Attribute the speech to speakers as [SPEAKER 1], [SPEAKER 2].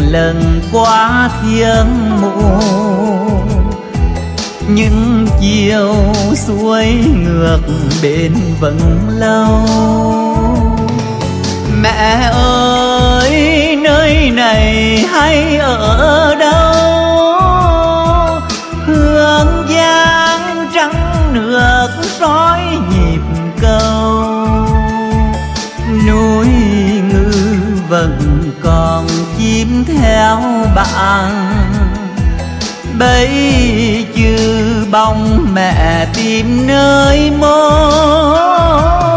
[SPEAKER 1] lần qua thiên mộ. Những chiều suối ngược bên vẫn lâu. Mẹ ơi nơi này hay ở đâu? Hương giang trắng nước soi nhịp cầu. Núi ngư vẫn còn chim theo bạn. Bấy chư bóng mẹ tìm nơi mô.